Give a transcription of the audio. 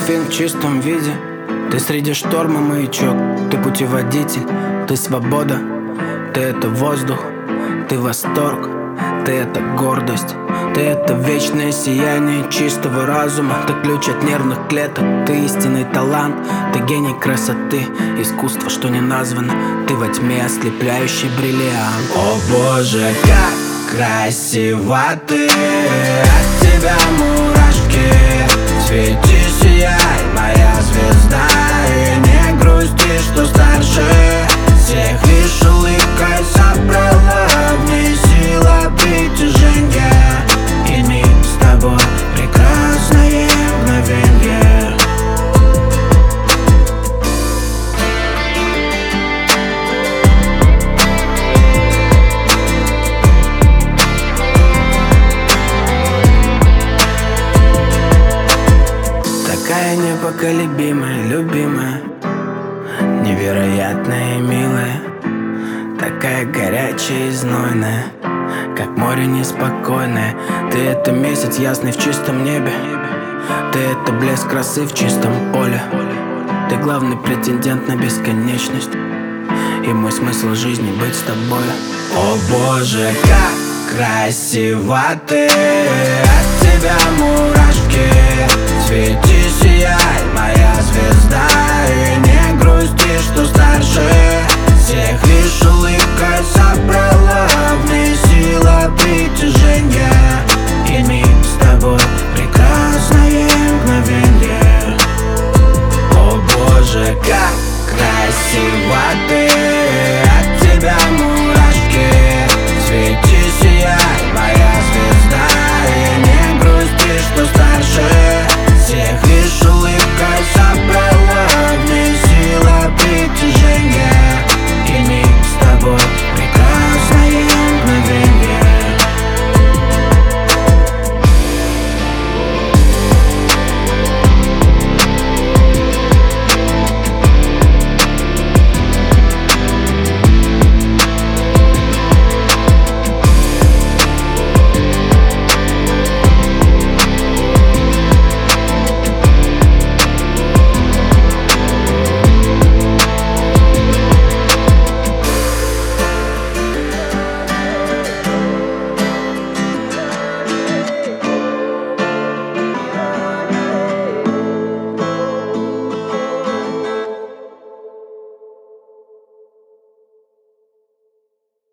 дельфин в чистом виде. Ты среди шторма маячок, ты путеводитель, ты свобода, ты это воздух, ты восторг, ты это гордость, ты это вечное сияние чистого разума. Ты ключ от нервных клеток, ты истинный талант, ты гений красоты, искусство, что не названо. Ты во тьме ослепляющий бриллиант. О боже, как красиво ты, от тебя мурашки. Свети, сияй, моя звезда, и не грусти, что старше всех. Лишь улыбкой собрала в ней сила притяжения, и миг с тобой прекрасное мгновенье. Такая непоколебимая, любимая, невероятная и милая, такая горячая и знойная, как море неспокойное. Ты это месяц ясный в чистом небе, ты это блеск красы в чистом поле. Ты главный претендент на бесконечность, и мой смысл жизни быть с тобой. О боже, как красиво ты, от тебя мурашки. Свети, сияй, моя звезда, и не грусти, что старше всех. Лишь улыбкой собрала в ней сила притяжения, и миг с тобой прекрасное мгновенье. О боже, как красиво ты, от тебя мой